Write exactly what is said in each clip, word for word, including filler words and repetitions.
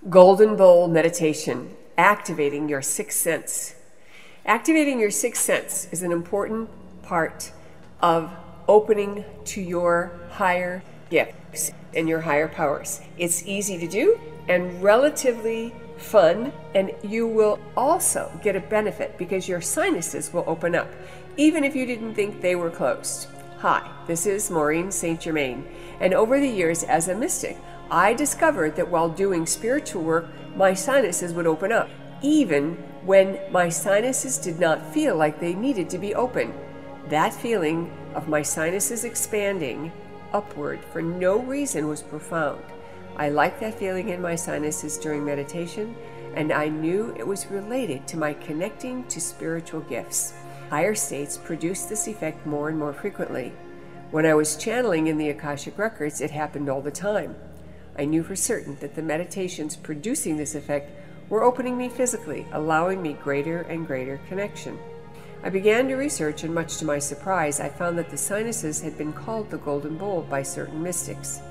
Golden Bowl Meditation, activating your sixth sense. Activating your sixth sense is an important part of opening to your higher gifts and your higher powers. It's easy to do and relatively fun, and you will also get a benefit because your sinuses will open up, even if you didn't think they were closed. Hi, this is Maureen Saint Germain, and over the years as a mystic, I discovered that while doing spiritual work, my sinuses would open up, even when my sinuses did not feel like they needed to be open. That feeling of my sinuses expanding upward for no reason was profound. I liked that feeling in my sinuses during meditation, and I knew it was related to my connecting to spiritual gifts. Higher states produce this effect more and more frequently. When I was channeling in the Akashic Records, it happened all the time. I knew for certain that the meditations producing this effect were opening me physically, allowing me greater and greater connection. I began to research, and much to my surprise, I found that the sinuses had been called the Golden Bowl by certain mystics.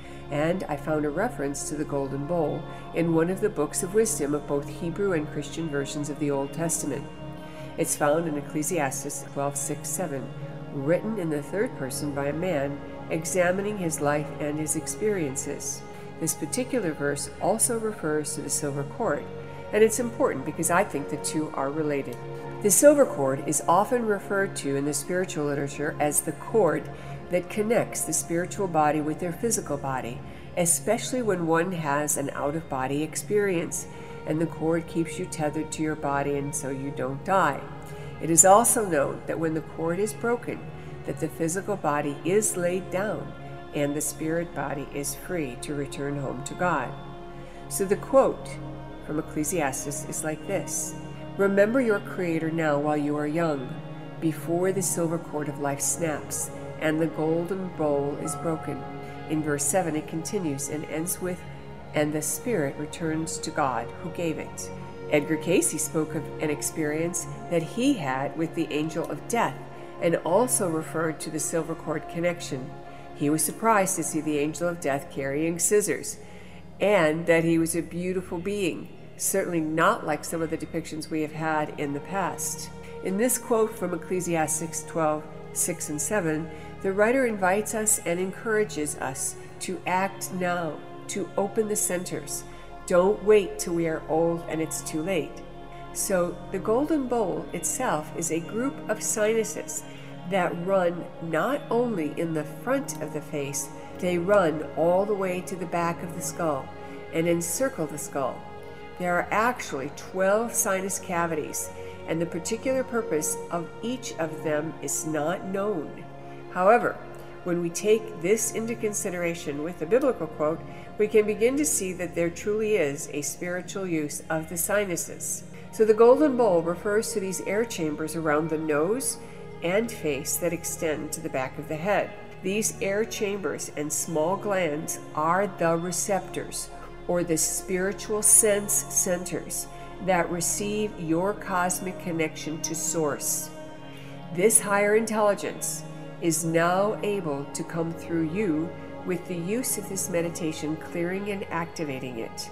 And I found a reference to the Golden Bowl in one of the books of wisdom of both Hebrew and Christian versions of the Old Testament. It's found in Ecclesiastes twelve six seven, written in the third person by a man examining his life and his experiences. This particular verse also refers to the silver cord, and it's important because I think the two are related. The silver cord is often referred to in the spiritual literature as the cord that connects the spiritual body with their physical body, especially when one has an out-of-body experience, and the cord keeps you tethered to your body and so you don't die. It is also known that when the cord is broken, that the physical body is laid down and the spirit body is free to return home to God. So the quote from Ecclesiastes is like this: "Remember your Creator now while you are young, before the silver cord of life snaps and the golden bowl is broken." In verse seven it continues and ends with, "and the spirit returns to God who gave it." Edgar Cayce spoke of an experience that he had with the angel of death and also referred to the silver cord connection. He was surprised to see the angel of death carrying scissors, and that he was a beautiful being, certainly not like some of the depictions we have had in the past. In this quote from Ecclesiastes twelve six and seven, the writer invites us and encourages us to act now, to open the centers. Don't wait till we are old and it's too late. So the Golden Bowl itself is a group of sinuses that run not only in the front of the face, they run all the way to the back of the skull and encircle the skull. There are actually twelve sinus cavities, and the particular purpose of each of them is not known. However, when we take this into consideration with the biblical quote, we can begin to see that there truly is a spiritual use of the sinuses. So the Golden Bowl refers to these air chambers around the nose and face that extend to the back of the head. These air chambers and small glands are the receptors, or the spiritual sense centers, that receive your cosmic connection to Source. This higher intelligence is now able to come through you with the use of this meditation, clearing and activating it,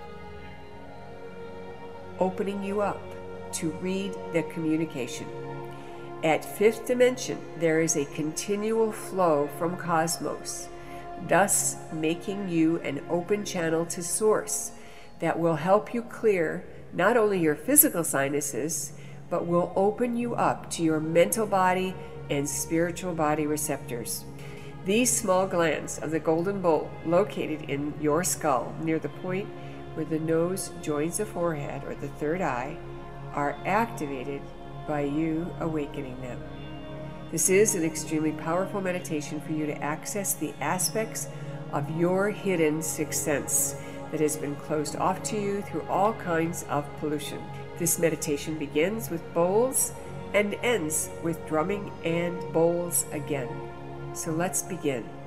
opening you up to read the communication. At fifth dimension, there is a continual flow from cosmos, thus making you an open channel to Source that will help you clear not only your physical sinuses, but will open you up to your mental body and spiritual body receptors. These small glands of the Golden Bowl, located in your skull near the point where the nose joins the forehead or the third eye, are activated by you awakening them. This is an extremely powerful meditation for you to access the aspects of your hidden sixth sense that has been closed off to you through all kinds of pollution. This meditation begins with bowls and ends with drumming and bowls again. So let's begin.